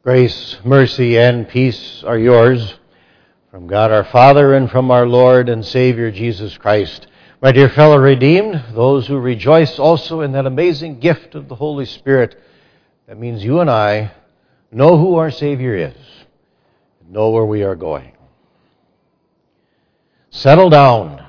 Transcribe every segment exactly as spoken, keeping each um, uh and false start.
Grace, mercy, and peace are yours from God our Father and from our Lord and Savior Jesus Christ. My dear fellow redeemed, those who rejoice also in that amazing gift of the Holy Spirit, that means you and I know who our Savior is, know where we are going. Settle down.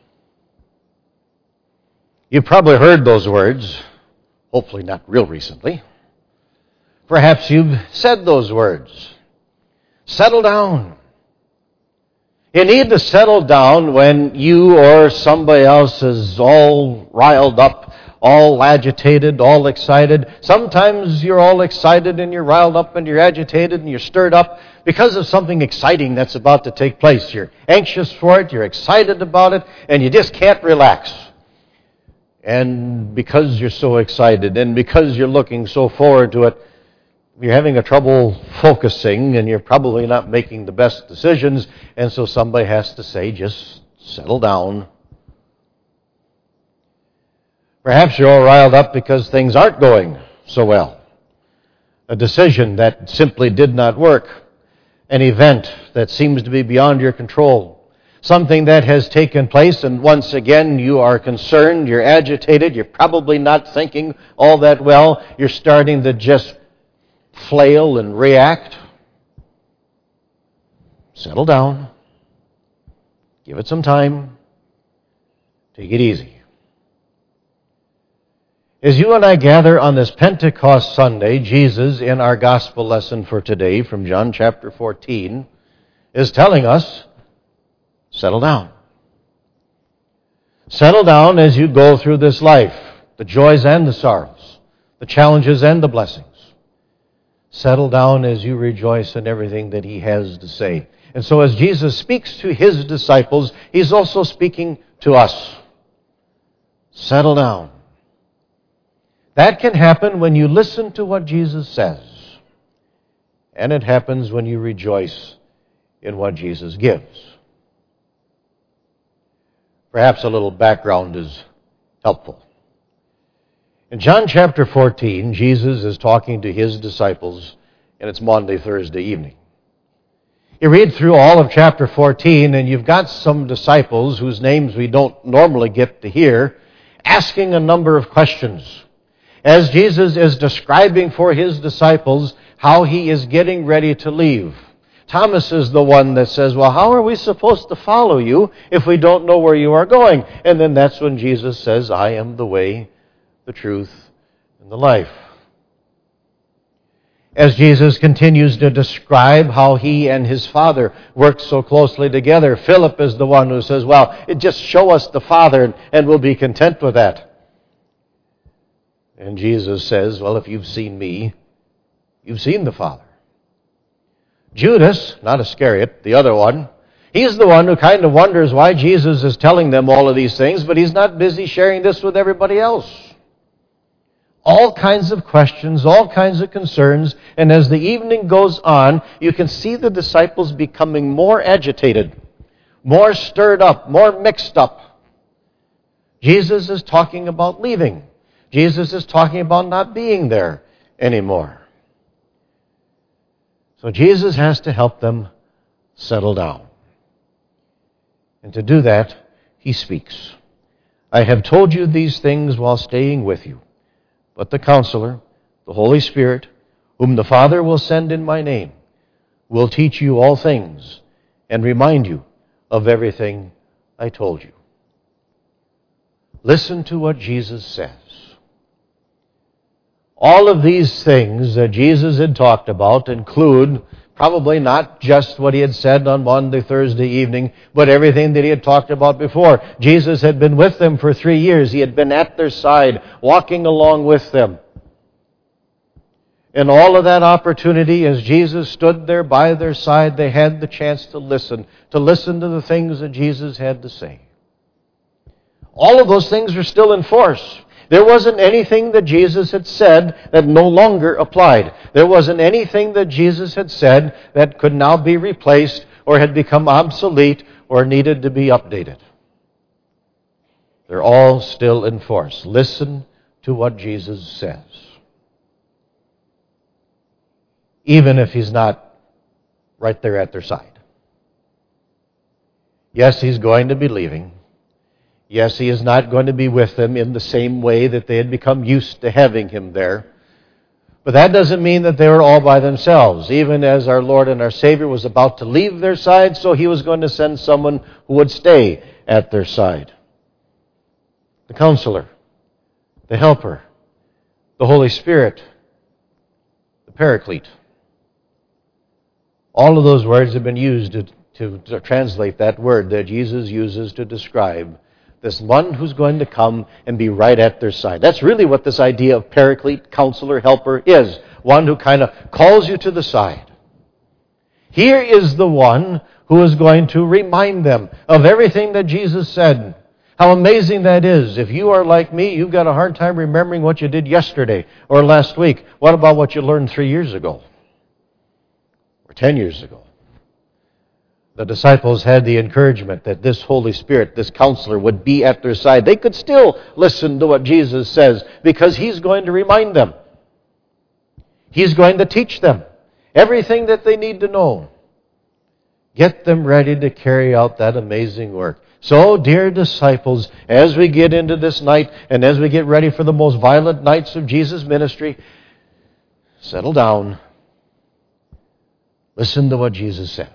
You've probably heard those words, hopefully not real recently. Perhaps you've said those words. Settle down. You need to settle down when you or somebody else is all riled up, all agitated, all excited. Sometimes you're all excited and you're riled up and you're agitated and you're stirred up because of something exciting that's about to take place. You're anxious for it, you're excited about it, and you just can't relax. And because you're so excited and because you're looking so forward to it, you're having a trouble focusing, and you're probably not making the best decisions, and so somebody has to say, just settle down. Perhaps you're all riled up because things aren't going so well. A decision that simply did not work. An event that seems to be beyond your control. Something that has taken place, and once again you are concerned, you're agitated, you're probably not thinking all that well, you're starting to just flail and react. Settle down. Give it some time. Take it easy. As you and I gather on this Pentecost Sunday, Jesus, in our gospel lesson for today from John chapter fourteen, is telling us, settle down. Settle down as you go through this life, the joys and the sorrows, the challenges and the blessings. Settle down as you rejoice in everything that He has to say. And so as Jesus speaks to His disciples, He's also speaking to us. Settle down. That can happen when you listen to what Jesus says. And it happens when you rejoice in what Jesus gives. Perhaps a little background is helpful. In John chapter fourteen, Jesus is talking to His disciples, and it's Maundy, Thursday evening. You read through all of chapter fourteen, and you've got some disciples whose names we don't normally get to hear, asking a number of questions. As Jesus is describing for His disciples how He is getting ready to leave. Thomas is the one that says, well, how are we supposed to follow you if we don't know where you are going? And then that's when Jesus says, I am the way, the truth, and the life. As Jesus continues to describe how He and His Father work so closely together, Philip is the one who says, well, it just show us the Father and we'll be content with that. And Jesus says, well, if you've seen me, you've seen the Father. Judas, not Iscariot, the other one, he's the one who kind of wonders why Jesus is telling them all of these things, but he's not busy sharing this with everybody else. All kinds of questions, all kinds of concerns, and as the evening goes on, you can see the disciples becoming more agitated, more stirred up, more mixed up. Jesus is talking about leaving. Jesus is talking about not being there anymore. So Jesus has to help them settle down. And to do that, He speaks. I have told you these things while staying with you. But the Counselor, the Holy Spirit, whom the Father will send in my name, will teach you all things and remind you of everything I told you. Listen to what Jesus says. All of these things that Jesus had talked about include probably not just what He had said on Monday, Thursday evening, but everything that He had talked about before. Jesus had been with them for three years. He had been at their side, walking along with them. In all of that opportunity, as Jesus stood there by their side, they had the chance to listen, to listen to the things that Jesus had to say. All of those things are still in force. There wasn't anything that Jesus had said that no longer applied. There wasn't anything that Jesus had said that could now be replaced or had become obsolete or needed to be updated. They're all still in force. Listen to what Jesus says. even if he's not right there at their side. Yes, he's going to be leaving. Yes, he is not going to be with them in the same way that they had become used to having him there. But that doesn't mean that they were all by themselves. Even as our Lord and our Savior was about to leave their side, so he was going to send someone who would stay at their side. The Counselor, the Helper, the Holy Spirit, the Paraclete. All of those words have been used to, to, to translate that word that Jesus uses to describe this one who's going to come and be right at their side. That's really what this idea of Paraclete, Counselor, Helper is. One who kind of calls you to the side. Here is the one who is going to remind them of everything that Jesus said. How amazing that is. If you are like me, you've got a hard time remembering what you did yesterday or last week. What about what you learned three years ago? Or ten years ago? The disciples had the encouragement that this Holy Spirit, this Counselor, would be at their side. They could still listen to what Jesus says because he's going to remind them. He's going to teach them everything that they need to know. Get them ready to carry out that amazing work. So, dear disciples, as we get into this night and as we get ready for the most violent nights of Jesus' ministry, settle down. Listen to what Jesus says.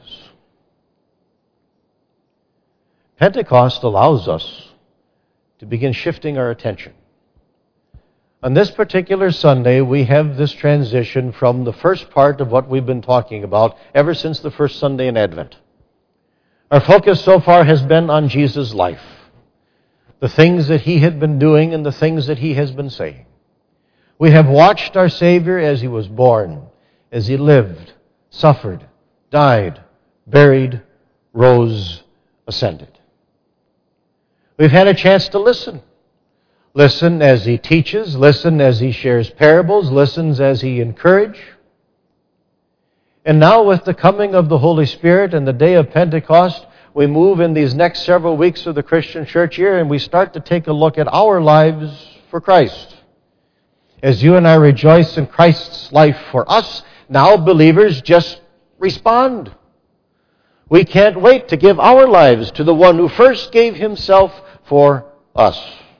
Pentecost allows us to begin shifting our attention. On this particular Sunday, we have this transition from the first part of what we've been talking about ever since the first Sunday in Advent. Our focus so far has been on Jesus' life, the things that he had been doing and the things that he has been saying. We have watched our Savior as he was born, as he lived, suffered, died, buried, rose, ascended. We've had a chance to listen. Listen as he teaches, listen as he shares parables, listens as he encourages. And now with the coming of the Holy Spirit and the day of Pentecost, we move in these next several weeks of the Christian church year and we start to take a look at our lives for Christ. As you and I rejoice in Christ's life for us, now believers just respond. We can't wait to give our lives to the one who first gave himself for us.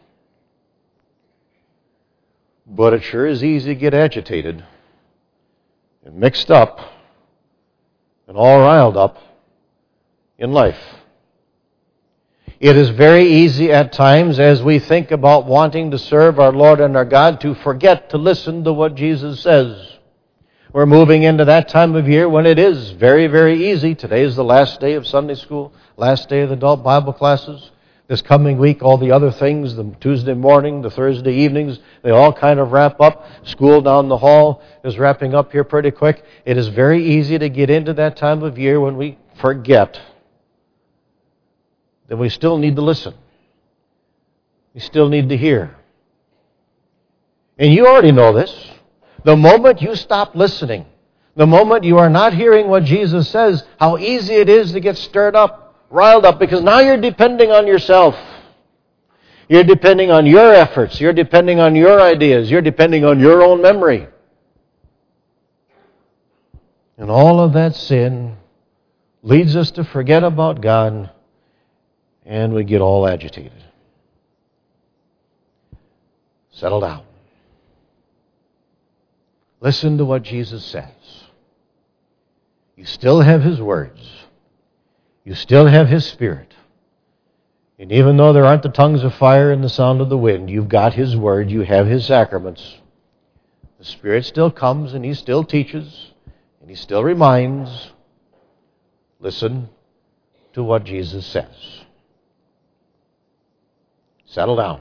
But it sure is easy to get agitated and mixed up and all riled up in life. It is very easy at times as we think about wanting to serve our Lord and our God to forget to listen to what Jesus says. We're moving into that time of year when it is very, very easy. Today is the last day of Sunday school, last day of the adult Bible classes. This coming week, all the other things, the Tuesday morning, the Thursday evenings, they all kind of wrap up. School down the hall is wrapping up here pretty quick. It is very easy to get into that time of year when we forget that we still need to listen. We still need to hear. And you already know this. The moment you stop listening, the moment you are not hearing what Jesus says, how easy it is to get stirred up, riled up, because now you're depending on yourself. You're depending on your efforts. You're depending on your ideas. You're depending on your own memory. And all of that sin leads us to forget about God, and we get all agitated. Settle down. Listen to what Jesus says. You still have his words. You still have his Spirit. And even though there aren't the tongues of fire and the sound of the wind, you've got his word, you have his sacraments. The Spirit still comes and he still teaches and he still reminds. Listen to what Jesus says. Settle down.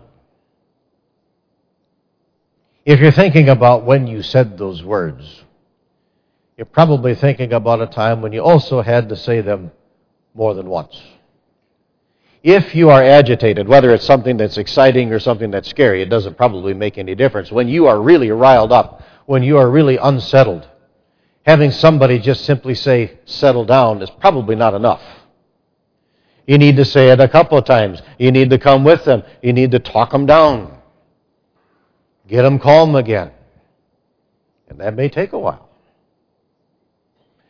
If you're thinking about when you said those words, you're probably thinking about a time when you also had to say them more than once. If you are agitated, whether it's something that's exciting or something that's scary, it doesn't probably make any difference. When you are really riled up, when you are really unsettled, having somebody just simply say, settle down, is probably not enough. You need to say it a couple of times. You need to come with them. You need to talk them down. Get them calm again. And that may take a while.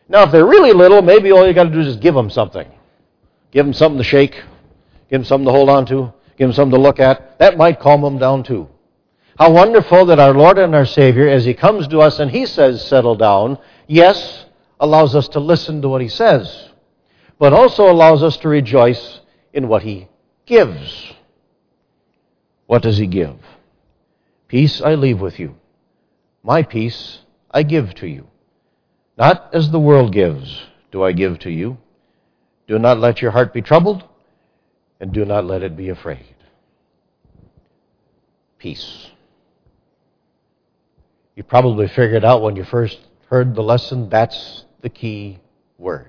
Now, if they're really little, maybe all you got to do is just give them something. Give them something to shake. Give them something to hold on to. Give them something to look at. That might calm them down too. How wonderful that our Lord and our Savior, as He comes to us and He says, settle down, yes, allows us to listen to what He says, but also allows us to rejoice in what He gives. What does He give? Peace I leave with you. My peace I give to you. Not as the world gives do I give to you. Do not let your heart be troubled, and do not let it be afraid. Peace. You probably figured out when you first heard the lesson, that's the key word.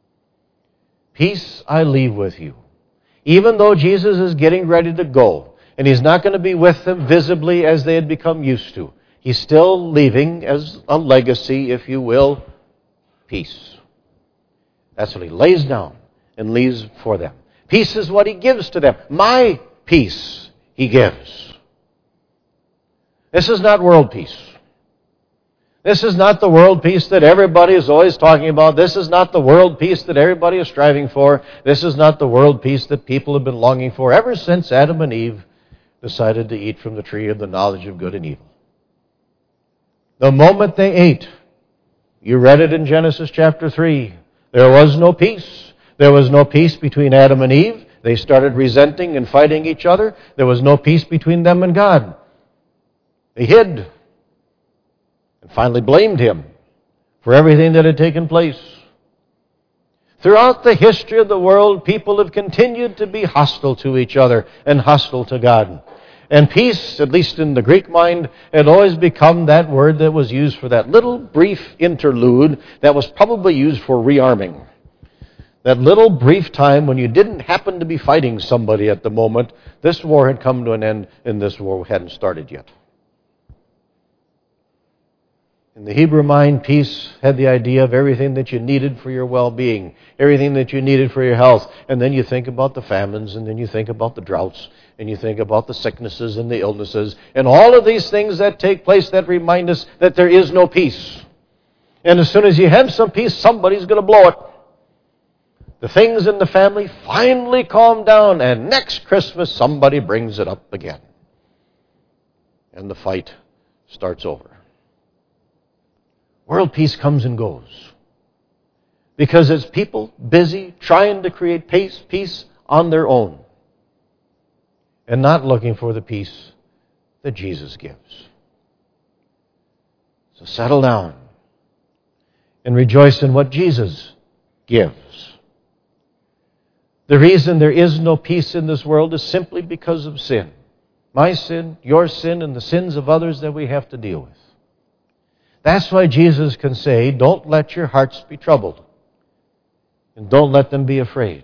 Peace I leave with you. Even though Jesus is getting ready to go, and He's not going to be with them visibly as they had become used to, He's still leaving as a legacy, if you will, peace. That's what He lays down and leaves for them. Peace is what He gives to them. My peace He gives. This is not world peace. This is not the world peace that everybody is always talking about. This is not the world peace that everybody is striving for. This is not the world peace that people have been longing for ever since Adam and Eve decided to eat from the tree of the knowledge of good and evil. The moment they ate, you read it in Genesis chapter three, there was no peace. There was no peace between Adam and Eve. They started resenting and fighting each other. There was no peace between them and God. They hid and finally blamed Him for everything that had taken place. Throughout the history of the world, people have continued to be hostile to each other and hostile to God. And peace, at least in the Greek mind, had always become that word that was used for that little brief interlude that was probably used for rearming. That little brief time when you didn't happen to be fighting somebody at the moment, this war had come to an end and this war hadn't started yet. In the Hebrew mind, peace had the idea of everything that you needed for your well-being, everything that you needed for your health. And then you think about the famines, and then you think about the droughts, and you think about the sicknesses and the illnesses, and all of these things that take place that remind us that there is no peace. And as soon as you have some peace, somebody's going to blow it. The things in the family finally calm down, and next Christmas somebody brings it up again. And the fight starts over. World peace comes and goes. Because it's people busy trying to create peace, peace on their own. And not looking for the peace that Jesus gives. So settle down and rejoice in what Jesus gives. The reason there is no peace in this world is simply because of sin. My sin, your sin, and the sins of others that we have to deal with. That's why Jesus can say, don't let your hearts be troubled. And don't let them be afraid.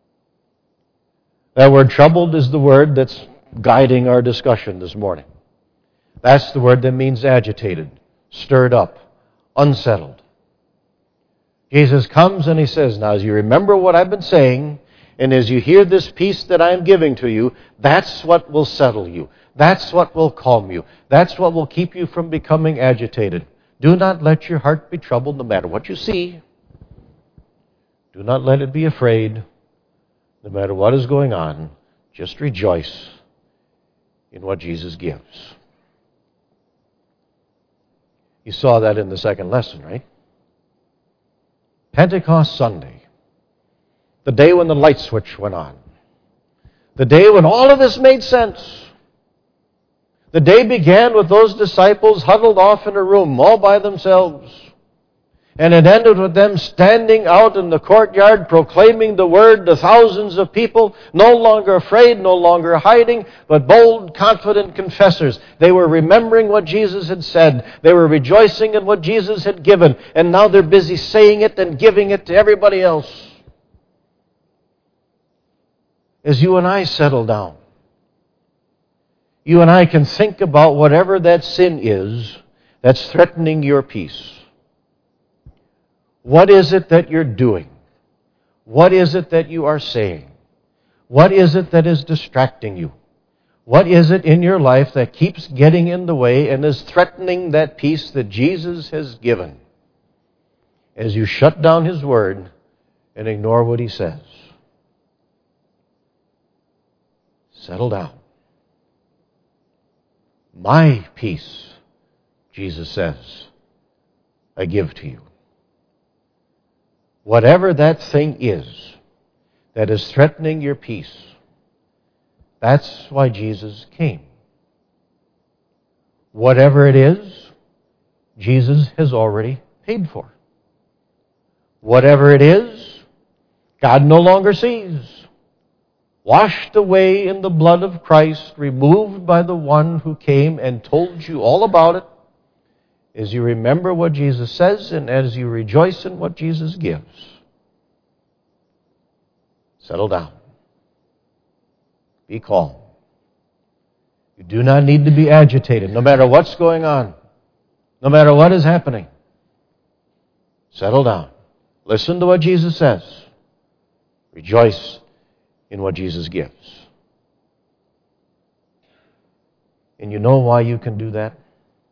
That word troubled is the word that's guiding our discussion this morning. That's the word that means agitated, stirred up, unsettled. Jesus comes and He says, now as you remember what I've been saying, and as you hear this peace that I'm giving to you, that's what will settle you. That's what will calm you. That's what will keep you from becoming agitated. Do not let your heart be troubled no matter what you see. Do not let it be afraid no matter what is going on. Just rejoice in what Jesus gives. You saw that in the second lesson, right? Pentecost Sunday. The day when the light switch went on. The day when all of this made sense. The day began with those disciples huddled off in a room all by themselves. And it ended with them standing out in the courtyard proclaiming the word to thousands of people, no longer afraid, no longer hiding, but bold, confident confessors. They were remembering what Jesus had said. They were rejoicing in what Jesus had given. And now they're busy saying it and giving it to everybody else. As you and I settle down, you and I can think about whatever that sin is that's threatening your peace. What is it that you're doing? What is it that you are saying? What is it that is distracting you? What is it in your life that keeps getting in the way and is threatening that peace that Jesus has given? as you shut down His Word and ignore what He says. Settle down. My peace, Jesus says, I give to you. Whatever that thing is that is threatening your peace, that's why Jesus came. Whatever it is, Jesus has already paid for. Whatever it is, God no longer sees. Washed away in the blood of Christ, removed by the one who came and told you all about it, as you remember what Jesus says and as you rejoice in what Jesus gives. Settle down. Be calm. You do not need to be agitated, no matter what's going on, no matter what is happening. Settle down. Listen to what Jesus says. Rejoice in what Jesus gives. And you know why you can do that?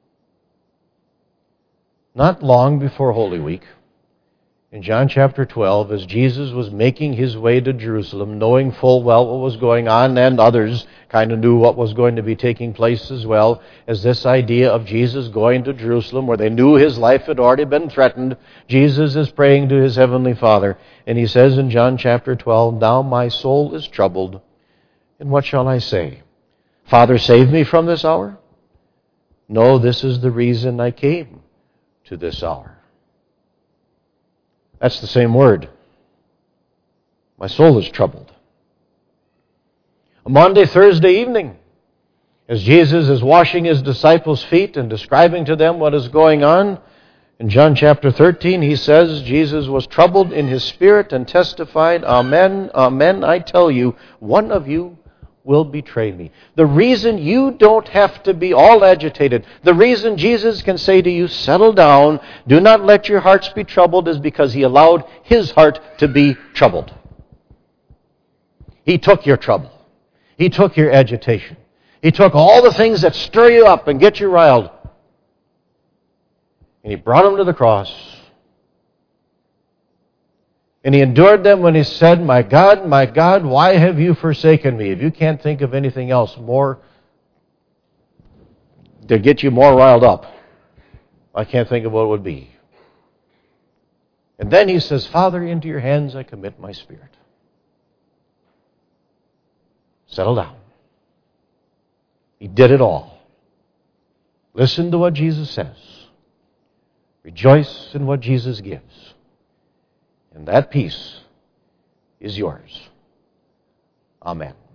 Not long before Holy Week, in John chapter twelve, as Jesus was making His way to Jerusalem, knowing full well what was going on, and others kind of knew what was going to be taking place as well, as this idea of Jesus going to Jerusalem, where they knew His life had already been threatened, Jesus is praying to His Heavenly Father, and He says in John chapter twelve, "Now my soul is troubled, and what shall I say? Father, save me from this hour? No, this is the reason I came to this hour." That's the same word. My soul is troubled. A Monday, Thursday evening, as Jesus is washing His disciples' feet and describing to them what is going on, in John chapter thirteen, He says, Jesus was troubled in His spirit and testified, "Amen, amen, I tell you, one of you will betray me." The reason you don't have to be all agitated, the reason Jesus can say to you, settle down, do not let your hearts be troubled, is because He allowed His heart to be troubled. He took your trouble. He took your agitation. He took all the things that stir you up and get you riled, and He brought them to the cross. And He endured them when He said, "My God, my God, why have you forsaken me?" If you can't think of anything else more to get you more riled up, I can't think of what it would be. And then He says, "Father, into your hands I commit my spirit." Settle down. He did it all. Listen to what Jesus says. Rejoice in what Jesus gives. And that peace is yours. Amen.